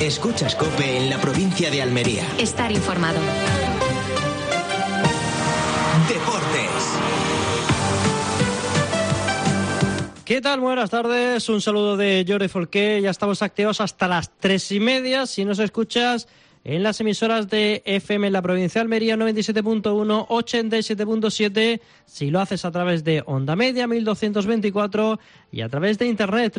Escuchas COPE en la provincia de Almería. Estar informado. Deportes. ¿Qué tal? Buenas tardes. Un saludo de Jordi Folqué. Ya estamos activos hasta las 3:30. Si nos escuchas en las emisoras de FM en la provincia de Almería, 97.1, 87.7. Si lo haces a través de Onda Media, 1224. Y a través de internet,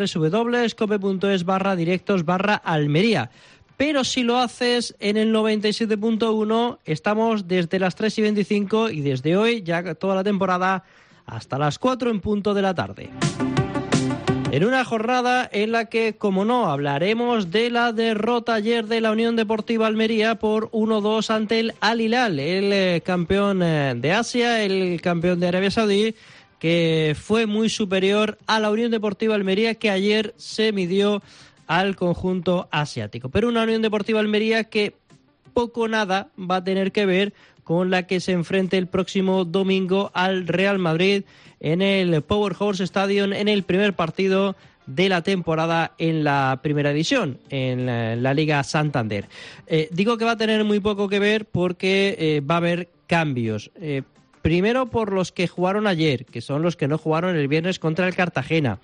www.cope.es/directos/Almería. Pero si lo haces en el 97.1, estamos desde las 3:25 y desde hoy, ya toda la temporada, hasta las 4 en punto de la tarde. En una jornada en la que, como no, hablaremos de la derrota ayer de la Unión Deportiva Almería por 1-2 ante el Al Hilal, el campeón de Asia, el campeón de Arabia Saudí, que fue muy superior a la Unión Deportiva Almería, que ayer se midió al conjunto asiático. Pero una Unión Deportiva Almería que poco o nada va a tener que ver con la que se enfrente el próximo domingo al Real Madrid en el Powerhouse Stadium, en el primer partido de la temporada en la Primera División, en la Liga Santander. Digo que va a tener muy poco que ver porque va a haber cambios. Primero por los que jugaron ayer, que son los que no jugaron el viernes contra el Cartagena,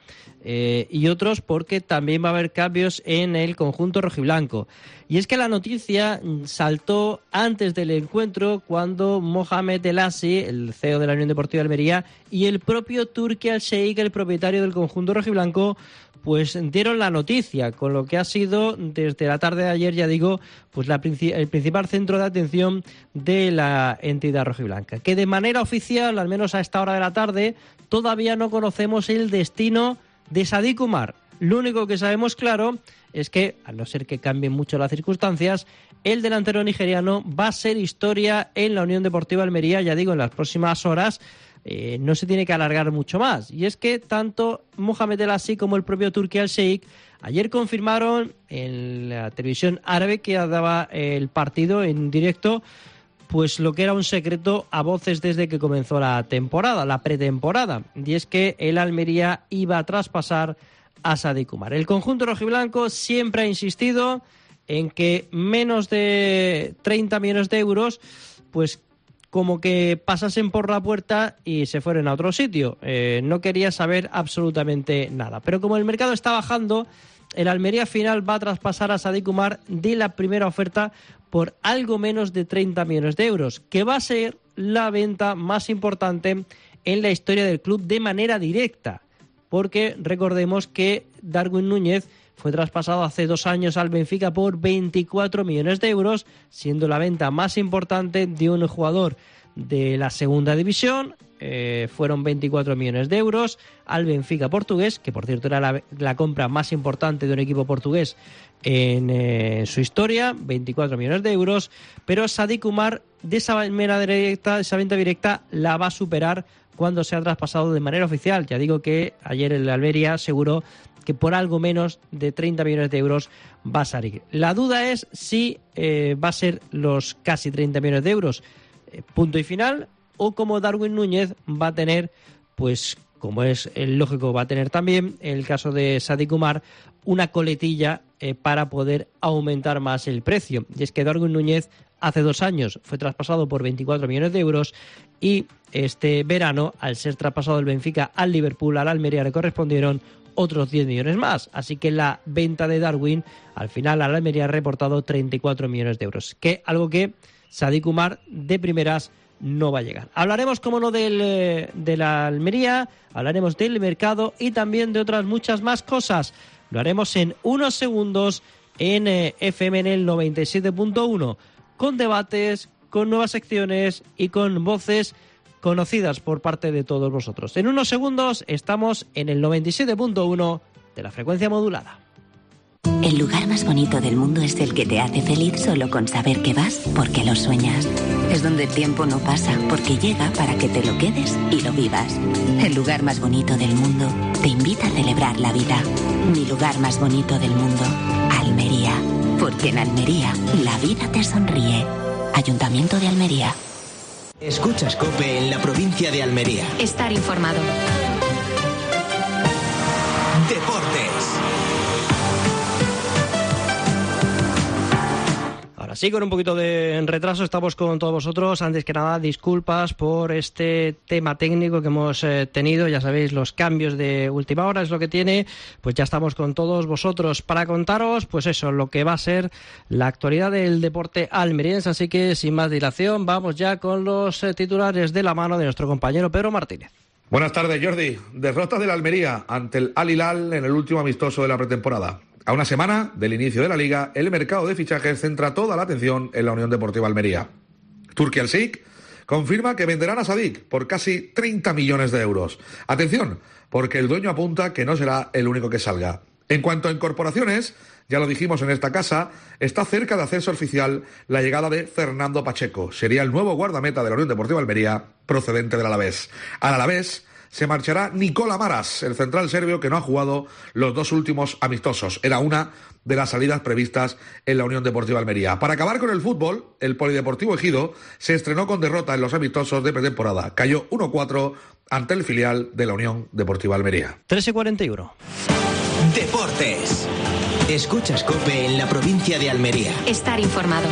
y otros porque también va a haber cambios en el conjunto rojiblanco. Y es que la noticia saltó antes del encuentro cuando Mohamed El Assi, el CEO de la Unión Deportiva Almería, y el propio Turki Al-Sheikh, el propietario del conjunto rojiblanco, pues dieron la noticia, con lo que ha sido desde la tarde de ayer, ya digo, pues el principal centro de atención de la entidad rojiblanca. Que de manera oficial, al menos a esta hora de la tarde, todavía no conocemos el destino de Sadik Umar. Lo único que sabemos claro es que, a no ser que cambien mucho las circunstancias, el delantero nigeriano va a ser historia en la Unión Deportiva Almería, ya digo, en las próximas horas. No se tiene que alargar mucho más. Y es que tanto Mohamed El Assi como el propio Turki Al-Sheikh ayer confirmaron en la televisión árabe que daba el partido en directo, pues lo que era un secreto a voces desde que comenzó la temporada, la pretemporada. Y es que el Almería iba a traspasar a Sadik Umar. El conjunto rojiblanco siempre ha insistido en que menos de 30 millones de euros, pues como que pasasen por la puerta y se fueran a otro sitio. No quería saber absolutamente nada. Pero como el mercado está bajando, el Almería final va a traspasar a Sadik Umar de la primera oferta por algo menos de 30 millones de euros, que va a ser la venta más importante en la historia del club de manera directa. Porque recordemos que Darwin Núñez fue traspasado hace 2 años al Benfica por 24 millones de euros, siendo la venta más importante de un jugador de la segunda división. Fueron 24 millones de euros al Benfica portugués, que por cierto era la compra más importante de un equipo portugués en su historia, 24 millones de euros. Pero Sadik Umar, de esa venta directa, la va a superar cuando se ha traspasado de manera oficial. Ya digo que ayer el Almería aseguró que por algo menos de 30 millones de euros va a salir. La duda es si va a ser los casi 30 millones de euros, punto y final, o como Darwin Núñez va a tener, pues como es lógico, va a tener también en el caso de Sadik Umar una coletilla para poder aumentar más el precio. Y es que Darwin Núñez hace 2 años fue traspasado por 24 millones de euros y este verano, al ser traspasado del Benfica al Liverpool, al Almería le correspondieron otros 10 millones más. Así que la venta de Darwin, al final al Almería ha reportado 34 millones de euros. Que algo que Sadik Umar de primeras no va a llegar. Hablaremos, como no, de la Almería, hablaremos del mercado y también de otras muchas más cosas. Lo haremos en unos segundos en FM en el 97.1, con debates, con nuevas secciones y con voces conocidas por parte de todos vosotros. En unos segundos estamos en el 97.1 de la frecuencia modulada. El lugar más bonito del mundo es el que te hace feliz solo con saber que vas porque lo sueñas. Es donde el tiempo no pasa porque llega para que te lo quedes y lo vivas. El lugar más bonito del mundo te invita a celebrar la vida. Mi lugar más bonito del mundo, Almería. Porque en Almería la vida te sonríe. Ayuntamiento de Almería. Escuchas COPE en la provincia de Almería. Estar informado. Deportes. Sí, con un poquito de retraso estamos con todos vosotros. Antes que nada, disculpas por este tema técnico que hemos tenido. Ya sabéis, los cambios de última hora es lo que tiene. Pues ya estamos con todos vosotros para contaros, pues eso, lo que va a ser la actualidad del deporte almeriense. Así que, sin más dilación, vamos ya con los titulares de la mano de nuestro compañero Pedro Martínez. Buenas tardes, Jordi. Derrota del Almería ante el Al Hilal en el último amistoso de la pretemporada. A una semana del inicio de la Liga, el mercado de fichajes centra toda la atención en la Unión Deportiva Almería. Turki Al-Sheikh confirma que venderán a Sadik por casi 30 millones de euros. Atención, porque el dueño apunta que no será el único que salga. En cuanto a incorporaciones, ya lo dijimos en esta casa, está cerca de hacerse oficial la llegada de Fernando Pacheco. Sería el nuevo guardameta de la Unión Deportiva Almería, procedente del Alavés. Al Alavés se marchará Nikola Maras, el central serbio que no ha jugado los dos últimos amistosos. Era una de las salidas previstas en la Unión Deportiva Almería. Para acabar con el fútbol, el Polideportivo Ejido se estrenó con derrota en los amistosos de pretemporada. Cayó 1-4 ante el filial de la Unión Deportiva Almería. 13:41. Deportes. Escuchas COPE en la provincia de Almería. Estar informado.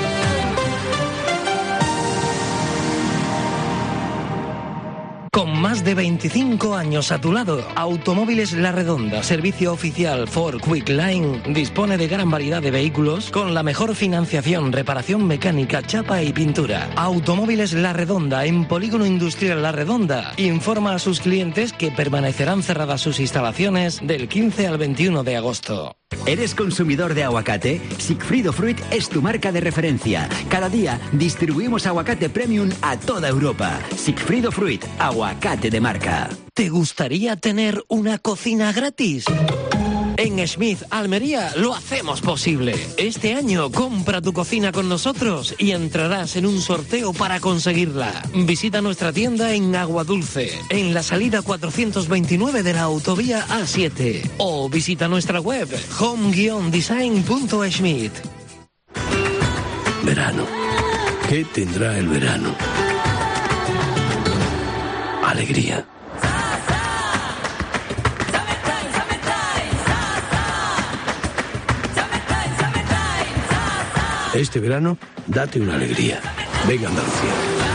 Con más de 25 años a tu lado, Automóviles La Redonda, servicio oficial Ford Quick Line, dispone de gran variedad de vehículos con la mejor financiación, reparación mecánica, chapa y pintura. Automóviles La Redonda, en Polígono Industrial La Redonda, informa a sus clientes que permanecerán cerradas sus instalaciones del 15 al 21 de agosto. ¿Eres consumidor de aguacate? Sigfrido Fruit es tu marca de referencia. Cada día distribuimos aguacate premium a toda Europa. Sigfrido Fruit, aguacate de marca. ¿Te gustaría tener una cocina gratis? En Smith Almería lo hacemos posible. Este año compra tu cocina con nosotros y entrarás en un sorteo para conseguirla. Visita nuestra tienda en Aguadulce, en la salida 429 de la autovía A7. O visita nuestra web home-design.smith. Verano. ¿Qué tendrá el verano? Alegría. Este verano, date una alegría. Venga, Andalucía.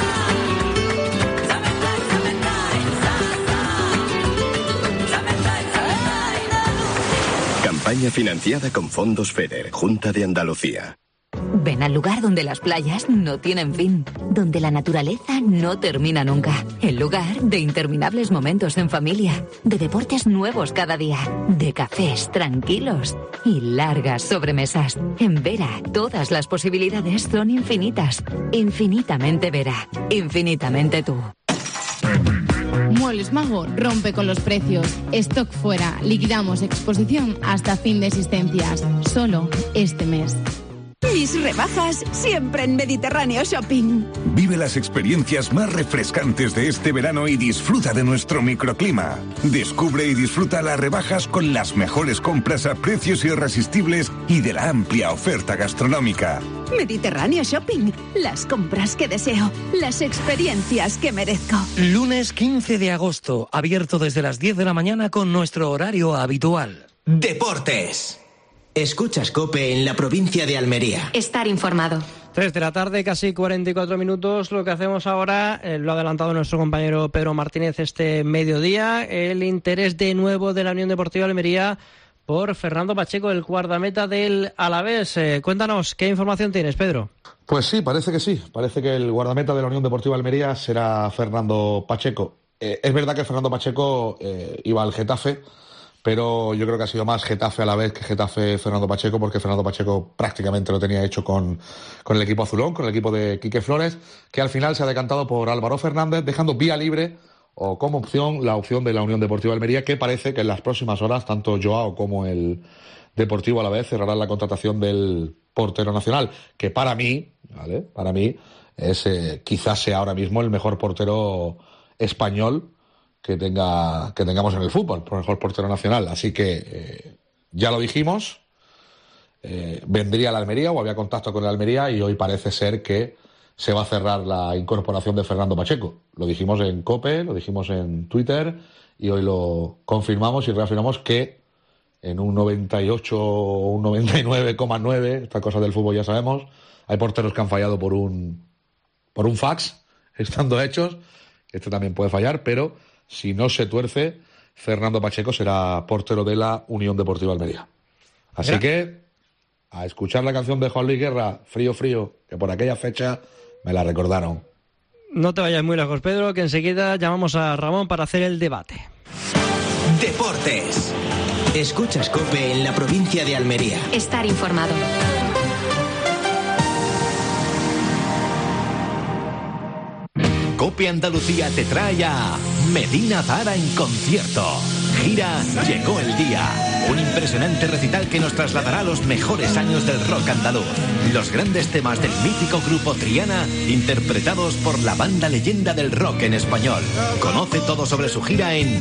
Campaña financiada con fondos FEDER, Junta de Andalucía. Ven al lugar donde las playas no tienen fin, donde la naturaleza no termina nunca. El lugar de interminables momentos en familia, de deportes nuevos cada día, de cafés tranquilos y largas sobremesas. En Vera, todas las posibilidades son infinitas. Infinitamente Vera, infinitamente tú. Muebles Mago rompe con los precios. Stock fuera, liquidamos exposición hasta fin de existencias. Solo este mes. Mis rebajas siempre en Mediterráneo Shopping. Vive las experiencias más refrescantes de este verano y disfruta de nuestro microclima. Descubre y disfruta las rebajas con las mejores compras a precios irresistibles y de la amplia oferta gastronómica. Mediterráneo Shopping. Las compras que deseo, las experiencias que merezco. Lunes 15 de agosto, abierto desde las 10 de la mañana con nuestro horario habitual. Deportes. Escuchas COPE en la provincia de Almería. Estar informado. 3 de la tarde, casi 44 minutos. Lo que hacemos ahora, lo ha adelantado nuestro compañero Pedro Martínez este mediodía, el interés de nuevo de la Unión Deportiva Almería por Fernando Pacheco, el guardameta del Alavés. Cuéntanos, ¿qué información tienes, Pedro? Pues sí. Parece que el guardameta de la Unión Deportiva Almería será Fernando Pacheco. Es verdad que Fernando Pacheco iba al Getafe, pero yo creo que ha sido más Getafe a la vez que Getafe Fernando Pacheco, porque Fernando Pacheco prácticamente lo tenía hecho con el equipo azulón, con el equipo de Quique Flores, que al final se ha decantado por Álvaro Fernández, dejando vía libre o como opción la opción de la Unión Deportiva Almería, que parece que en las próximas horas tanto Joao como el Deportivo a la vez cerrarán la contratación del portero nacional, que para mí es quizás sea ahora mismo el mejor portero español que tengamos en el fútbol, por mejor portero nacional. Así que ya lo dijimos, vendría a la Almería o había contacto con el Almería y hoy parece ser que se va a cerrar la incorporación de Fernando Pacheco. Lo dijimos en COPE, lo dijimos en Twitter y hoy lo confirmamos y reafirmamos que en un 98 o un 99,9, estas cosas del fútbol ya sabemos. Hay porteros que han fallado por un fax, estando hechos. Este también puede fallar, pero si no se tuerce, Fernando Pacheco será portero de la Unión Deportiva Almería. Así que, a escuchar la canción de Juan Luis Guerra, Frío, frío, que por aquella fecha me la recordaron. No te vayas muy lejos, Pedro, que enseguida llamamos a Ramón para hacer el debate. Deportes. Escuchas COPE en la provincia de Almería. Estar informado. COPE Andalucía te trae a Medina Zahara en concierto. Gira Llegó el Día. Un impresionante recital que nos trasladará a los mejores años del rock andaluz. Los grandes temas del mítico grupo Triana, interpretados por la banda leyenda del rock en español. Conoce todo sobre su gira en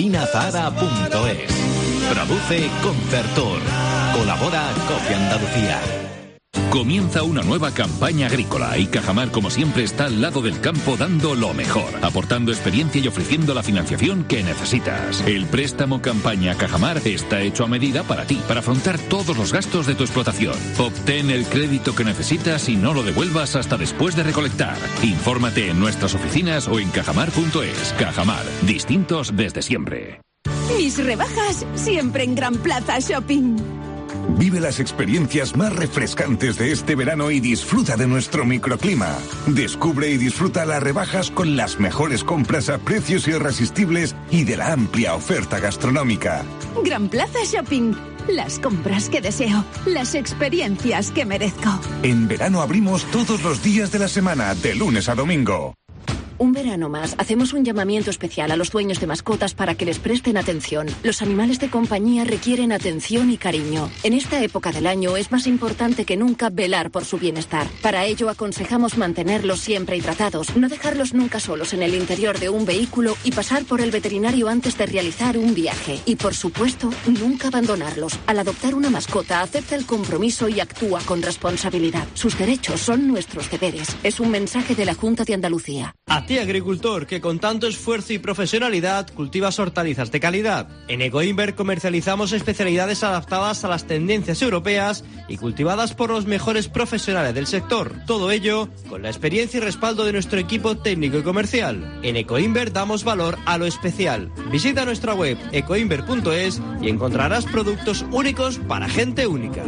medinazahara.es. Produce Concertour. Colabora COPE Andalucía. Comienza una nueva campaña agrícola y Cajamar, como siempre, está al lado del campo dando lo mejor, aportando experiencia y ofreciendo la financiación que necesitas. El préstamo campaña Cajamar está hecho a medida para ti, para afrontar todos los gastos de tu explotación. Obtén el crédito que necesitas y no lo devuelvas hasta después de recolectar. Infórmate en nuestras oficinas o en cajamar.es. Cajamar, distintos desde siempre. Mis rebajas siempre en Gran Plaza Shopping. Vive las experiencias más refrescantes de este verano y disfruta de nuestro microclima. Descubre y disfruta las rebajas con las mejores compras a precios irresistibles y de la amplia oferta gastronómica. Gran Plaza Shopping. Las compras que deseo, las experiencias que merezco. En verano abrimos todos los días de la semana, de lunes a domingo. Un verano más, hacemos un llamamiento especial a los dueños de mascotas para que les presten atención. Los animales de compañía requieren atención y cariño. En esta época del año es más importante que nunca velar por su bienestar. Para ello aconsejamos mantenerlos siempre hidratados, no dejarlos nunca solos en el interior de un vehículo y pasar por el veterinario antes de realizar un viaje. Y por supuesto, nunca abandonarlos. Al adoptar una mascota, acepta el compromiso y actúa con responsabilidad. Sus derechos son nuestros deberes. Es un mensaje de la Junta de Andalucía. A ti, agricultor, que con tanto esfuerzo y profesionalidad cultivas hortalizas de calidad. En Ecoinver comercializamos especialidades adaptadas a las tendencias europeas y cultivadas por los mejores profesionales del sector. Todo ello con la experiencia y respaldo de nuestro equipo técnico y comercial. En Ecoinver damos valor a lo especial. Visita nuestra web ecoinver.es y encontrarás productos únicos para gente única.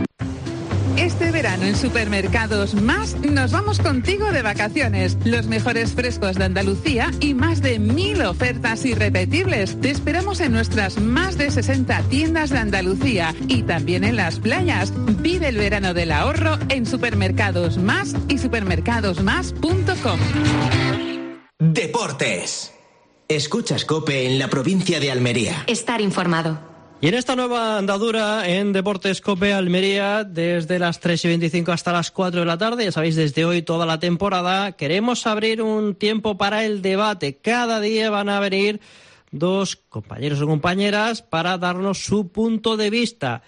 Este verano en Supermercados Más nos vamos contigo de vacaciones. Los mejores frescos de Andalucía y más de 1000 ofertas irrepetibles. Te esperamos en nuestras más de 60 tiendas de Andalucía y también en las playas. Vive el verano del ahorro en Supermercados Más y supermercadosmás.com. Deportes. Escuchas COPE en la provincia de Almería. Estar informado. Y en esta nueva andadura en Deportes COPE Almería, desde las 3:25 hasta las 4 de la tarde, ya sabéis, desde hoy toda la temporada, queremos abrir un tiempo para el debate. Cada día van a venir dos compañeros o compañeras para darnos su punto de vista.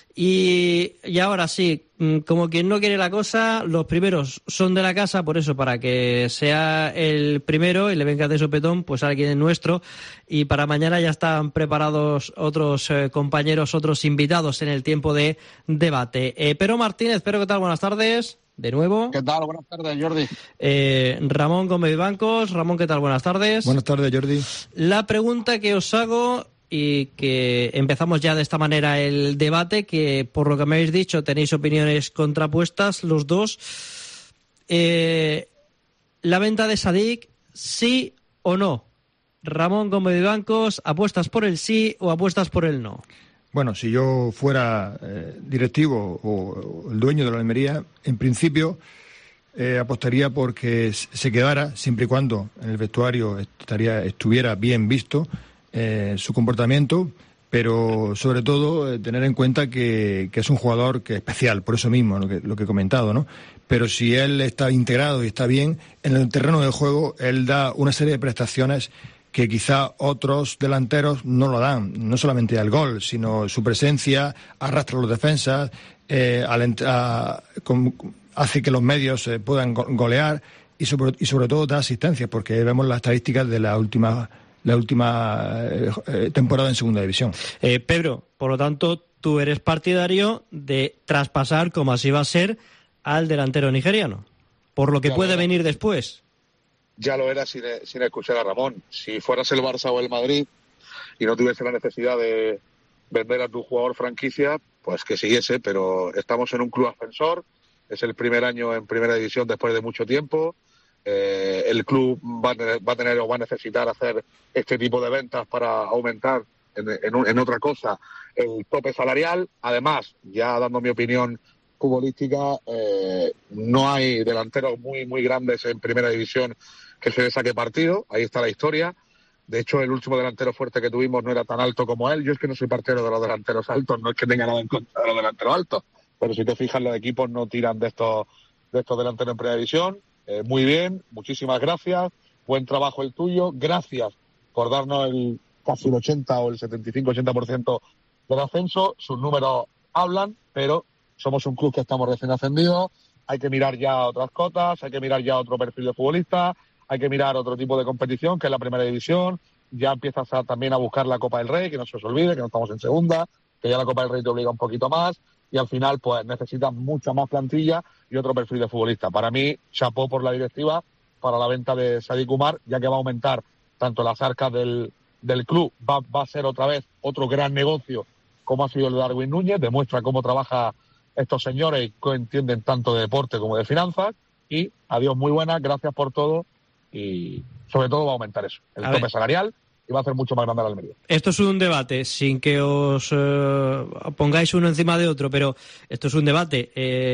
Y ahora sí, como quien no quiere la cosa, los primeros son de la casa, por eso, para que sea el primero y le venga de sopetón, pues alguien nuestro. Y para mañana ya están preparados otros compañeros, otros invitados en el tiempo de debate. Pero Martínez, ¿qué tal? Buenas tardes. De nuevo. ¿Qué tal? Buenas tardes, Jordi. Ramón Gómez Bancos. Ramón, ¿qué tal? Buenas tardes. Buenas tardes, Jordi. La pregunta que os hago, y que empezamos ya de esta manera el debate, que por lo que me habéis dicho tenéis opiniones contrapuestas los dos. La venta de Sadik, ¿sí o no? Ramón Gómez de Bancos, ¿apuestas por el sí o apuestas por el no? Bueno, si yo fuera directivo o el dueño de la Almería, en principio apostaría porque se quedara, siempre y cuando en el vestuario estuviera bien visto su comportamiento, pero sobre todo tener en cuenta que es un jugador que es especial, por eso mismo lo que he comentado, ¿no? Pero si él está integrado y está bien en el terreno de juego, él da una serie de prestaciones que quizá otros delanteros no lo dan, no solamente al gol, sino su presencia, arrastra a los defensas, hace que los medios puedan golear y sobre todo da asistencias, porque vemos las estadísticas de las últimas temporada en segunda división. Pedro, por lo tanto, tú eres partidario de traspasar, como así va a ser, al delantero nigeriano, por lo que puede venir después. Ya lo era sin escuchar a Ramón. Si fueras el Barça o el Madrid y no tuviese la necesidad de vender a tu jugador franquicia, pues que siguiese, pero estamos en un club ascensor, es el primer año en primera división después de mucho tiempo, el club va a necesitar hacer este tipo de ventas para aumentar en otra cosa el tope salarial. Además, ya dando mi opinión futbolística, no hay delanteros muy grandes en primera división que se le saque partido. Ahí está la historia. De hecho, el último delantero fuerte que tuvimos no era tan alto como él. Yo es que no soy partidario de los delanteros altos, no es que tenga nada en contra de los delanteros altos, pero si te fijas, los equipos no tiran de estos delanteros en primera división. Muy bien, muchísimas gracias, buen trabajo el tuyo, gracias por darnos casi el 80 o el 75-80% del ascenso. Sus números hablan, pero somos un club que estamos recién ascendidos, hay que mirar ya otras cotas, hay que mirar ya otro perfil de futbolista, hay que mirar otro tipo de competición, que es la primera división. Ya empiezas también a buscar la Copa del Rey, que no se os olvide, que no estamos en segunda, que ya la Copa del Rey te obliga un poquito más, y al final pues necesitas mucha más plantilla y otro perfil de futbolista. Para mí, chapó por la directiva para la venta de Sadik Umar, ya que va a aumentar tanto las arcas del club, va a ser otra vez otro gran negocio como ha sido el de Darwin Núñez, demuestra cómo trabaja estos señores y que entienden tanto de deporte como de finanzas. Y adiós, muy buenas, gracias por todo, y sobre todo va a aumentar eso, el tope salarial, y va a hacer mucho más grande la Almería. Esto es un debate, sin que os pongáis uno encima de otro, pero esto es un debate.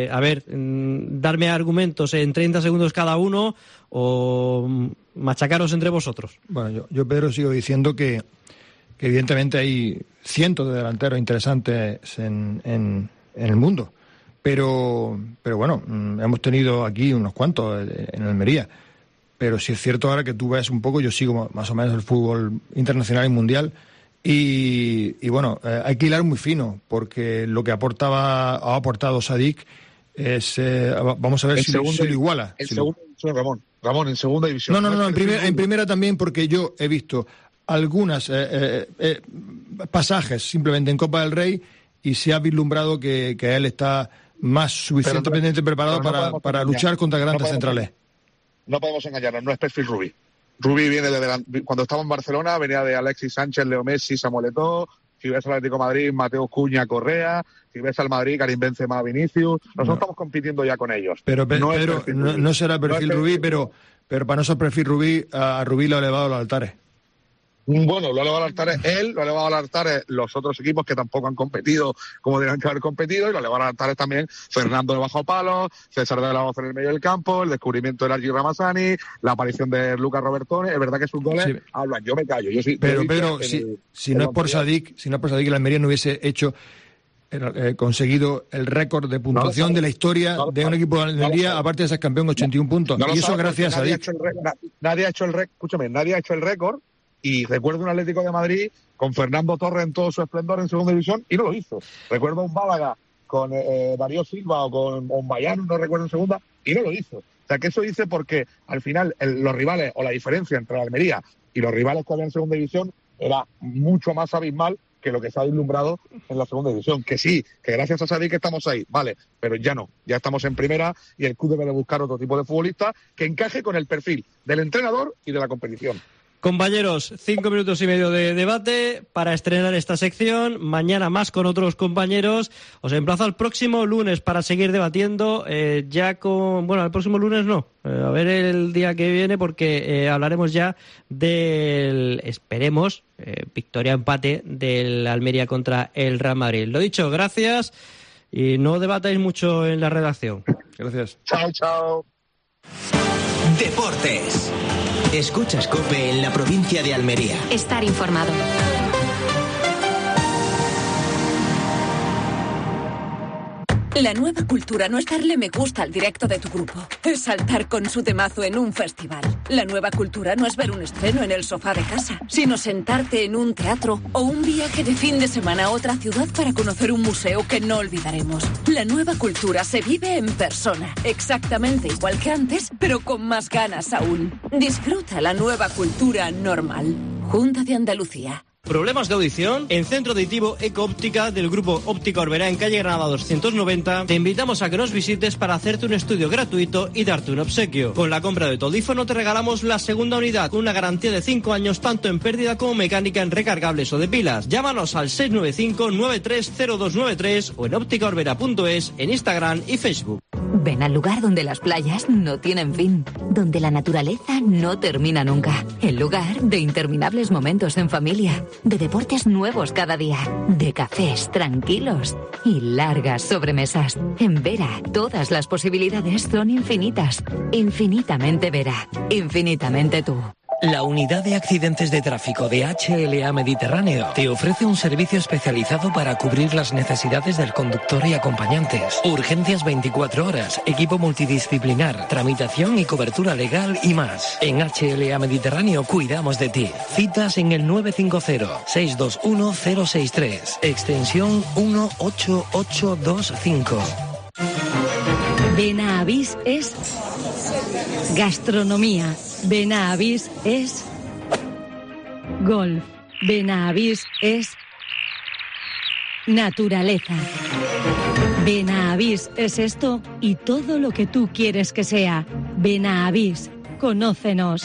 Darme argumentos en 30 segundos cada uno o machacaros entre vosotros. Bueno, yo Pedro, sigo diciendo que evidentemente hay cientos de delanteros interesantes en el mundo, pero bueno, hemos tenido aquí unos cuantos en Almería. Pero sí es cierto, ahora que tú ves un poco, yo sigo más o menos el fútbol internacional y mundial, y bueno, hay que hilar muy fino, porque lo que ha aportado Sadik es, vamos a ver si lo iguala. En segunda división, Ramón, en segunda división. No, en primera también, porque yo he visto algunas pasajes simplemente en Copa del Rey, y se ha vislumbrado que él está más suficientemente preparado para luchar contra grandes centrales. No podemos engañarnos, no es perfil Rubí. Rubí viene cuando estaba en Barcelona, venía de Alexis Sánchez, Leo Messi, Samuel Eto'o. Si ves al Atlético de Madrid, Mateo Cuña, Correa. Si ves al Madrid, Karim Benzema, Vinicius. Nosotros estamos compitiendo ya con ellos. Pero no será perfil Rubí, pero para no ser perfil Rubí, a Rubí lo ha elevado a los altares. Bueno, lo ha elevado al altar él, lo ha elevado al altar los otros equipos que tampoco han competido como deberían haber competido, y lo ha elevado al altar también Fernando de bajo palo, César de la Voz en el medio del campo, el descubrimiento de Argi Ramazani, la aparición de Lucas Robertone. Es verdad que sus goles hablan, yo me callo. Pero si no es por Sadik, el Almería no hubiese conseguido el récord de puntuación de la historia de un equipo de Almería, aparte de ser campeón, 81 puntos. Y eso gracias a Sadik. Nadie ha hecho el récord. Y recuerdo un Atlético de Madrid con Fernando Torres en todo su esplendor en segunda división y no lo hizo. Recuerdo un Málaga con Darío Silva o con Bayano, no recuerdo en segunda, y no lo hizo. O sea, que eso dice porque al final los rivales, o la diferencia entre la Almería y los rivales que había en segunda división era mucho más abismal que lo que se ha vislumbrado en la segunda división. Que sí, que gracias a Sadik estamos ahí, vale, pero ya no, ya estamos en primera, y el club debe de buscar otro tipo de futbolista que encaje con el perfil del entrenador y de la competición. Compañeros, 5 minutos y medio de debate para estrenar esta sección. Mañana más con otros compañeros. Os emplazo al próximo lunes para seguir debatiendo. El próximo lunes no. A ver el día que viene, porque hablaremos ya del, esperemos, victoria empate del Almería contra el Real Madrid. Lo dicho, gracias, y no debatáis mucho en la redacción. Gracias. Chao. Deportes. Escuchas COPE en la provincia de Almería. Estar informado. La nueva cultura no es darle me gusta al directo de tu grupo, es saltar con su temazo en un festival. La nueva cultura no es ver un estreno en el sofá de casa, sino sentarte en un teatro o un viaje de fin de semana a otra ciudad para conocer un museo que no olvidaremos. La nueva cultura se vive en persona, exactamente igual que antes, pero con más ganas aún. Disfruta la nueva cultura normal. Junta de Andalucía. ¿Problemas de audición? En Centro Auditivo Eco Óptica del Grupo Óptica Orbera en calle Granada 290 te invitamos a que nos visites para hacerte un estudio gratuito y darte un obsequio. Con la compra de tu audífono te regalamos la segunda unidad con una garantía de 5 años tanto en pérdida como mecánica en recargables o de pilas. Llámanos al 695-930293 o en ópticaorbera.es en Instagram y Facebook. Ven al lugar donde las playas no tienen fin, donde la naturaleza no termina nunca. El lugar de interminables momentos en familia, de deportes nuevos cada día, de cafés tranquilos y largas sobremesas. En Vera, todas las posibilidades son infinitas. Infinitamente Vera, infinitamente tú. La Unidad de Accidentes de Tráfico de HLA Mediterráneo te ofrece un servicio especializado para cubrir las necesidades del conductor y acompañantes. Urgencias 24 horas, equipo multidisciplinar, tramitación y cobertura legal y más. En HLA Mediterráneo cuidamos de ti. Citas en el 950-621-063, extensión 18825. Benavís es gastronomía. Benavís es golf. Benavís es naturaleza. Benavís es esto y todo lo que tú quieres que sea. Benavís, conócenos.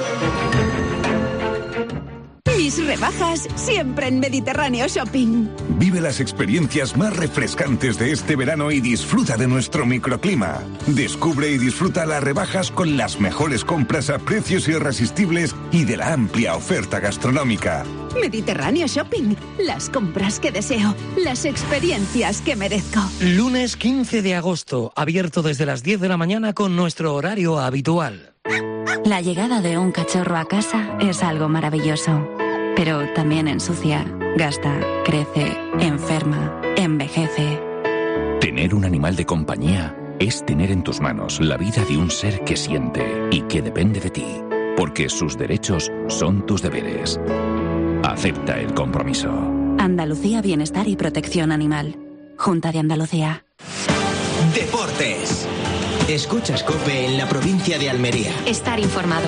Mis rebajas siempre en Mediterráneo Shopping. Vive las experiencias más refrescantes de este verano y disfruta de nuestro microclima. Descubre y disfruta las rebajas con las mejores compras a precios irresistibles y de la amplia oferta gastronómica. Mediterráneo Shopping. Las compras que deseo. Las experiencias que merezco. Lunes 15 de agosto. Abierto desde las 10 de la mañana con nuestro horario habitual. La llegada de un cachorro a casa es algo maravilloso. Pero también ensucia, gasta, crece, enferma, envejece. Tener un animal de compañía es tener en tus manos la vida de un ser que siente y que depende de ti, porque sus derechos son tus deberes. Acepta el compromiso. Andalucía Bienestar y Protección Animal. Junta de Andalucía. Deportes. Escuchas COPE en la provincia de Almería. Estar informado.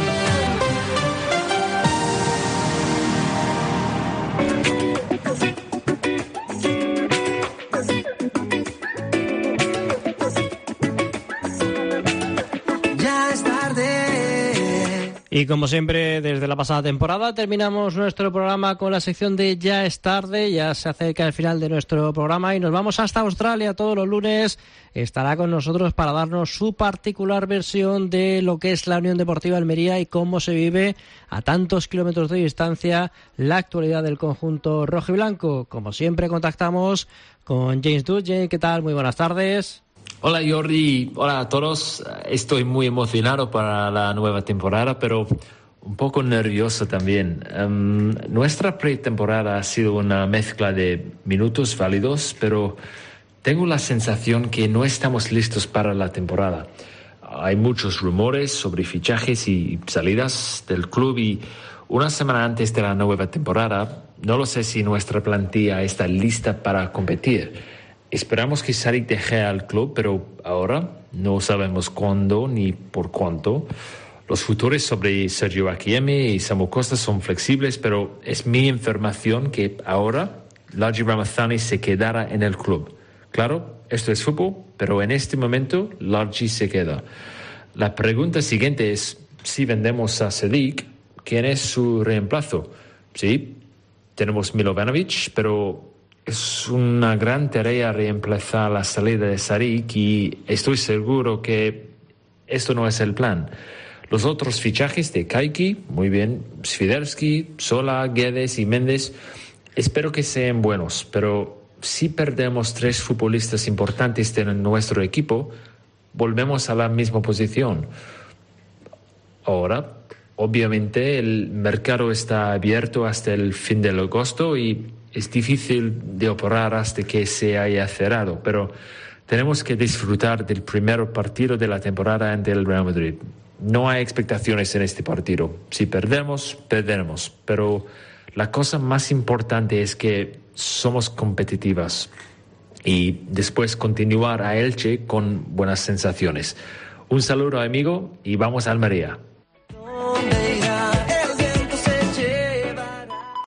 Y como siempre, desde la pasada temporada terminamos nuestro programa con la sección de Ya es tarde. Ya se acerca el final de nuestro programa y nos vamos hasta Australia todos los lunes. Estará con nosotros para darnos su particular versión de lo que es la Unión Deportiva Almería y cómo se vive a tantos kilómetros de distancia la actualidad del conjunto rojo y blanco. Como siempre, contactamos con James Dutt. James, ¿qué tal? Muy buenas tardes. Hola Jordi, hola a todos. Estoy muy emocionado para la nueva temporada, pero un poco nervioso también. Nuestra pretemporada ha sido una mezcla de minutos válidos, pero tengo la sensación que no estamos listos para la temporada. Hay muchos rumores sobre fichajes y salidas del club y una semana antes de la nueva temporada no lo sé si nuestra plantilla está lista para competir. Esperamos que Sadik deje al club, pero ahora no sabemos cuándo ni por cuánto. Los futuros sobre Sergio Akieme y Samu Costa son flexibles, pero es mi información que ahora Largi Ramazani se quedará en el club. Claro, esto es fútbol, pero en este momento Largi se queda. La pregunta siguiente es, si vendemos a Sadik, ¿quién es su reemplazo? Sí, tenemos Milovanovic, pero es una gran tarea reemplazar la salida de Sadik y estoy seguro que esto no es el plan. Los otros fichajes de Kaiki, muy bien, Swiderski, Sola, Guedes y Méndez, espero que sean buenos, pero si perdemos 3 futbolistas importantes de nuestro equipo, volvemos a la misma posición. Ahora, obviamente, el mercado está abierto hasta el fin de agosto y es difícil de operar hasta que se haya cerrado, pero tenemos que disfrutar del primer partido de la temporada ante el Real Madrid. No hay expectaciones en este partido. Si perdemos, perderemos. Pero la cosa más importante es que somos competitivas y después continuar a Elche con buenas sensaciones. Un saludo, amigo, y vamos a Almería.